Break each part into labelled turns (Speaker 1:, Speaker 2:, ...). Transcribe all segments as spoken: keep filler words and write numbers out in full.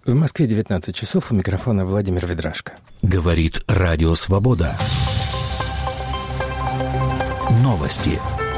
Speaker 1: В Москве девятнадцать часов, у микрофона Владимир Ведрашко.
Speaker 2: Говорит Радио Свобода. Новости.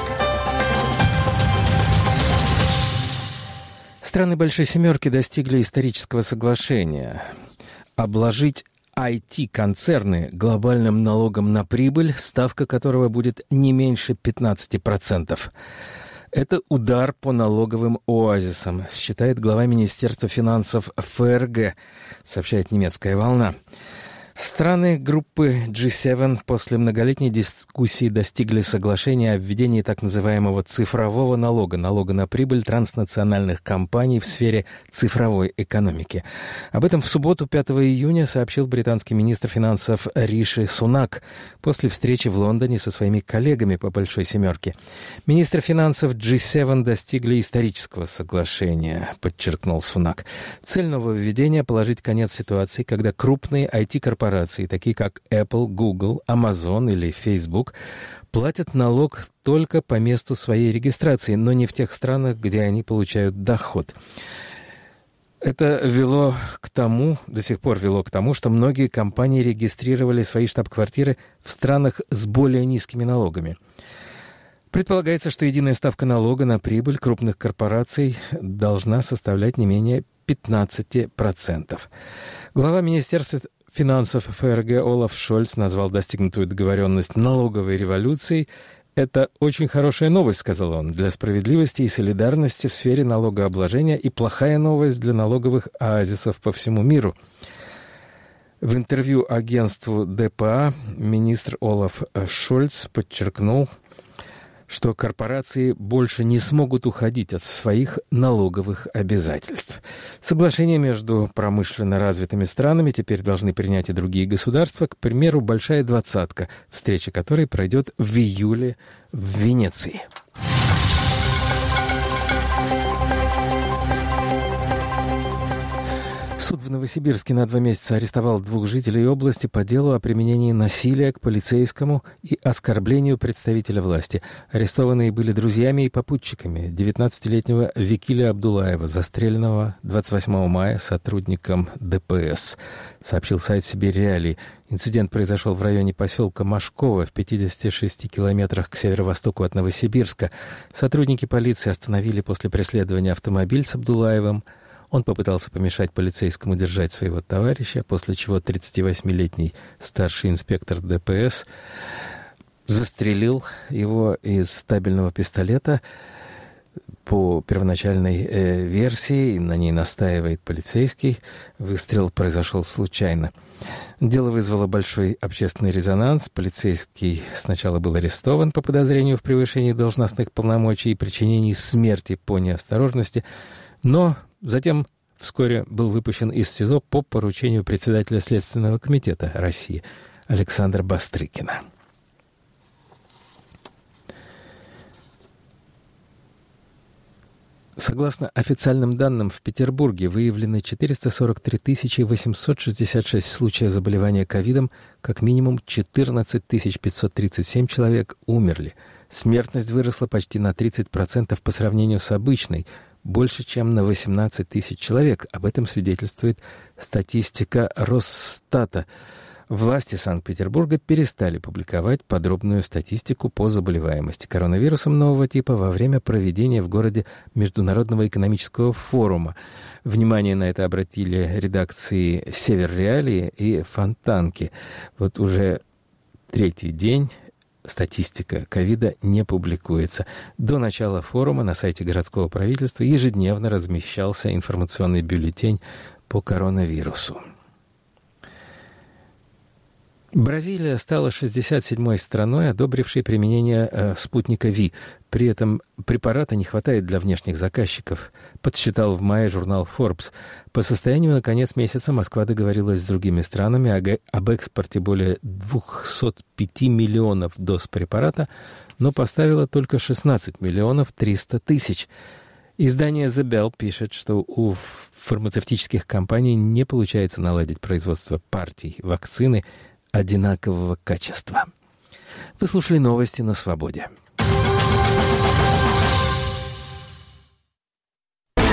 Speaker 1: Страны Большой Семерки достигли исторического соглашения. Обложить ай ти-концерны глобальным налогом на прибыль, ставка которого будет не меньше пятнадцать процентов. Это удар по налоговым оазисам, считает глава Министерства финансов эф эр гэ, сообщает немецкая «Волна». Страны группы джи семь после многолетней дискуссии достигли соглашения о введении так называемого цифрового налога, налога на прибыль транснациональных компаний в сфере цифровой экономики. Об этом в субботу, пятого июня, сообщил британский министр финансов Риши Сунак после встречи в Лондоне со своими коллегами по Большой Семерке. Министры финансов джи семь достигли исторического соглашения, подчеркнул Сунак. Цель нового введения – положить конец ситуации, когда крупные ай ти-корпорации, такие как Apple, Google, Amazon или Facebook, платят налог только по месту своей регистрации, но не в тех странах, где они получают доход. Это вело к тому, до сих пор вело к тому, что многие компании регистрировали свои штаб-квартиры в странах с более низкими налогами. Предполагается, что единая ставка налога на прибыль крупных корпораций должна составлять не менее пятнадцать процентов. Глава Министерства финансов эф эр гэ Олаф Шольц назвал достигнутую договоренность налоговой революцией. «Это очень хорошая новость», — сказал он, «для справедливости и солидарности в сфере налогообложения и плохая новость для налоговых оазисов по всему миру». В интервью агентству дэ пэ а министр Олаф Шольц подчеркнул, что корпорации больше не смогут уходить от своих налоговых обязательств. Соглашение между промышленно развитыми странами теперь должны принять и другие государства, к примеру, «Большая двадцатка», встреча которой пройдет в июле в Венеции. Суд в Новосибирске на два месяца арестовал двух жителей области по делу о применении насилия к полицейскому и оскорблению представителя власти. Арестованные были друзьями и попутчиками девятнадцатилетнего Викиля Абдулаева, застреленного двадцать восьмого мая сотрудником дэ пэ эс, сообщил сайт «Сибирь Реалии». Инцидент произошел в районе поселка Машково в пятидесяти шести километрах к северо-востоку от Новосибирска. Сотрудники полиции остановили после преследования автомобиль с Абдулаевым. Он попытался помешать полицейскому держать своего товарища, после чего тридцативосьмилетний старший инспектор дэ пэ эс застрелил его из стабильного пистолета. По первоначальной э, версии, на ней настаивает полицейский, выстрел произошел случайно. Дело вызвало большой общественный резонанс. Полицейский сначала был арестован по подозрению в превышении должностных полномочий и причинении смерти по неосторожности, но затем вскоре был выпущен из СИЗО по поручению председателя Следственного комитета России Александра Бастрыкина. Согласно официальным данным, в Петербурге выявлены четыреста сорок три тысячи восемьсот шестьдесят шесть случаев заболевания ковидом, как минимум четырнадцать тысяч пятьсот тридцать семь человек умерли. Смертность выросла почти на тридцать процентов по сравнению с обычной, больше, чем на восемнадцать тысяч человек. Об этом свидетельствует статистика Росстата. Власти Санкт-Петербурга перестали публиковать подробную статистику по заболеваемости коронавирусом нового типа во время проведения в городе Международного экономического форума. Внимание на это обратили редакции «Север Реалии» и «Фонтанки». Вот уже третий день статистика ковида не публикуется. До начала форума на сайте городского правительства ежедневно размещался информационный бюллетень по коронавирусу. Бразилия стала шестьдесят седьмой страной, одобрившей применение э, спутника Ви. При этом препарата не хватает для внешних заказчиков, подсчитал в мае журнал Forbes. По состоянию на конец месяца Москва договорилась с другими странами о, об экспорте более двухсот пяти миллионов доз препарата, но поставила только шестнадцать миллионов триста тысяч. Издание The Bell пишет, что у фармацевтических компаний не получается наладить производство партий вакцины одинакового качества. Вы слушали новости на Свободе.